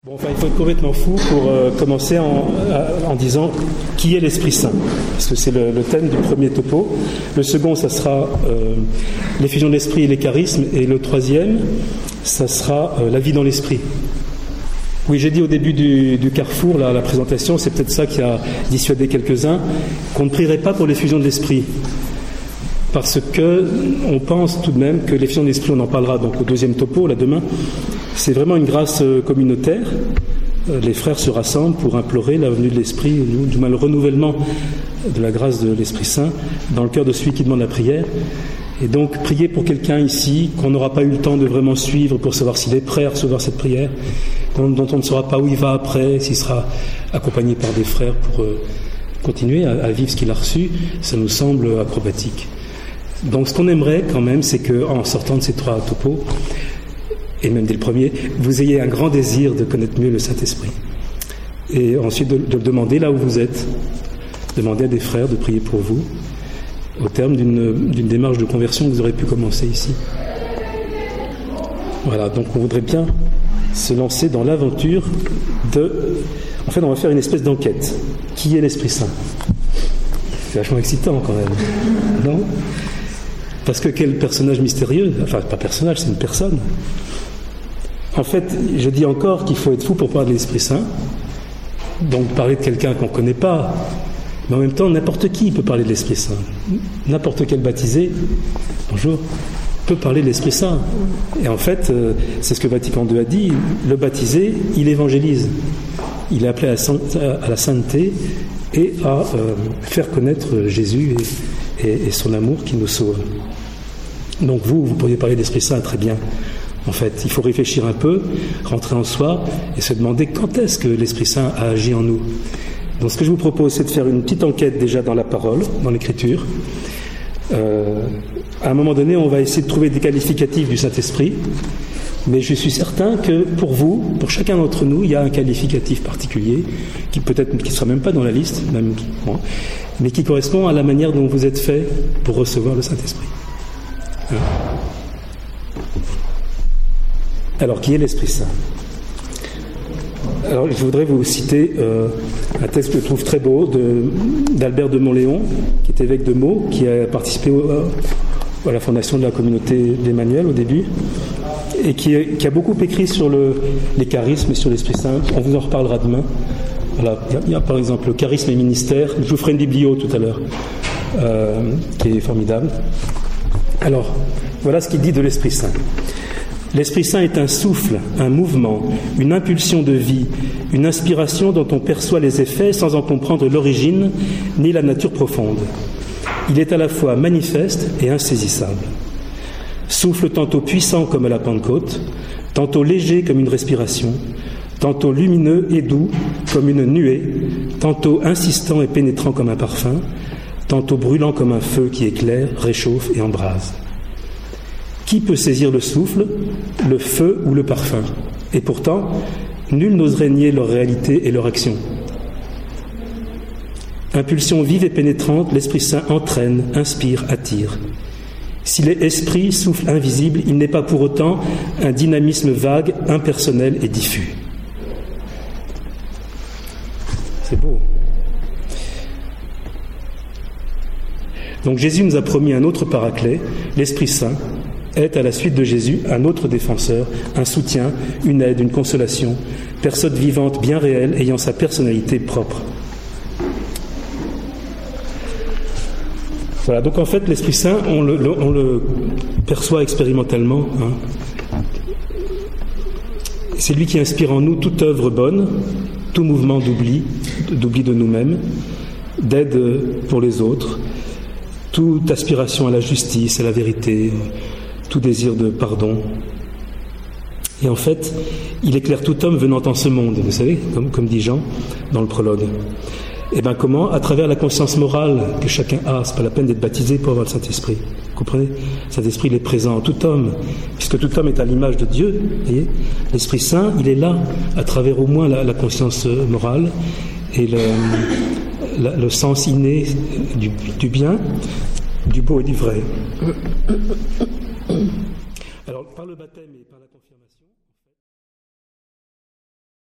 Bon, enfin, il faut être complètement fou pour commencer en disant qui est l'Esprit Saint, parce que c'est le thème du premier topo. Le second, ça sera l'effusion de l'Esprit et les charismes, et le troisième, ça sera la vie dans l'Esprit. Oui, j'ai dit au début du carrefour, là, la présentation, c'est peut-être ça qui a dissuadé quelques-uns, qu'on ne prierait pas pour l'effusion de l'Esprit. Parce que on pense tout de même que l'effusion de l'Esprit, on en parlera donc au deuxième topo, là demain, c'est vraiment une grâce communautaire. Les frères se rassemblent pour implorer la venue de l'Esprit, du moins le renouvellement de la grâce de l'Esprit Saint dans le cœur de celui qui demande la prière. Et donc, prier pour quelqu'un ici qu'on n'aura pas eu le temps de vraiment suivre pour savoir s'il est prêt à recevoir cette prière, dont on ne saura pas où il va après, s'il sera accompagné par des frères pour continuer à vivre ce qu'il a reçu, ça nous semble acrobatique. Donc ce qu'on aimerait quand même, c'est qu'en sortant de ces trois topos, et même dès le premier, vous ayez un grand désir de connaître mieux le Saint-Esprit. Et ensuite de le demander là où vous êtes. Demandez à des frères de prier pour vous, au terme d'une démarche de conversion que vous aurez pu commencer ici. Voilà, donc on voudrait bien se lancer dans l'aventure de... En fait, on va faire une espèce d'enquête. Qui est l'Esprit Saint ? C'est vachement excitant quand même, non ? Parce que quel personnage mystérieux, enfin pas personnage, c'est une personne. En fait, je dis encore qu'il faut être fou pour parler de l'Esprit Saint, donc parler de quelqu'un qu'on ne connaît pas, mais en même temps n'importe qui peut parler de l'Esprit Saint. N'importe quel baptisé, bonjour, peut parler de l'Esprit Saint. Et en fait, c'est ce que Vatican II a dit, le baptisé, il évangélise. Il est appelé à la sainteté et à faire connaître Jésus et son amour qui nous sauve. Donc vous pourriez parler d'Esprit Saint très bien. En fait, il faut réfléchir un peu, rentrer en soi et se demander quand est-ce que l'Esprit Saint a agi en nous. Donc ce que je vous propose, c'est de faire une petite enquête déjà dans la parole, dans l'Écriture. À un moment donné, on va essayer de trouver des qualificatifs du Saint-Esprit, mais je suis certain que pour vous, pour chacun d'entre nous, il y a un qualificatif particulier qui peut-être qui ne sera même pas dans la liste, même, bon, mais qui correspond à la manière dont vous êtes fait pour recevoir le Saint-Esprit. Alors, qui est l'Esprit Saint ? Alors, je voudrais vous citer un texte que je trouve très beau d'Albert de Montléon, qui est évêque de Meaux, qui a participé à la fondation de la communauté d'Emmanuel au début, et qui a beaucoup écrit sur les charismes et sur l'Esprit Saint. On vous en reparlera demain. Voilà. Il y a par exemple le charisme et ministère. Je vous ferai une biblio tout à l'heure, qui est formidable. Alors, voilà ce qu'il dit de l'Esprit Saint. L'Esprit Saint est un souffle, un mouvement, une impulsion de vie, une inspiration dont on perçoit les effets sans en comprendre l'origine ni la nature profonde. Il est à la fois manifeste et insaisissable. Souffle tantôt puissant comme à la Pentecôte, tantôt léger comme une respiration, tantôt lumineux et doux comme une nuée, tantôt insistant et pénétrant comme un parfum, tantôt brûlant comme un feu qui éclaire, réchauffe et embrase. Qui peut saisir le souffle, le feu ou le parfum ? Et pourtant, nul n'oserait nier leur réalité et leur action. Impulsion vive et pénétrante, l'Esprit Saint entraîne, inspire, attire. S'il est esprit, souffle invisible, il n'est pas pour autant un dynamisme vague, impersonnel et diffus. C'est beau. Donc Jésus nous a promis un autre paraclet, l'Esprit Saint, est à la suite de Jésus un autre défenseur, un soutien, une aide, une consolation, personne vivante bien réelle ayant sa personnalité propre. Voilà, donc en fait l'Esprit Saint, on le perçoit expérimentalement. C'est lui qui inspire en nous toute œuvre bonne, tout mouvement d'oubli de nous-mêmes, d'aide pour les autres, toute aspiration à la justice, à la vérité, tout désir de pardon. Et en fait, il éclaire tout homme venant en ce monde, vous savez, comme dit Jean dans le prologue. Et bien comment ? À travers la conscience morale que chacun a. C'est pas la peine d'être baptisé pour avoir le Saint-Esprit. Vous comprenez ? Le Saint-Esprit, il est présent en tout homme, puisque tout homme est à l'image de Dieu. Vous voyez ? L'Esprit Saint, il est là, à travers au moins la conscience morale et le sens inné du bien, du beau et du vrai. Alors, par le baptême et par la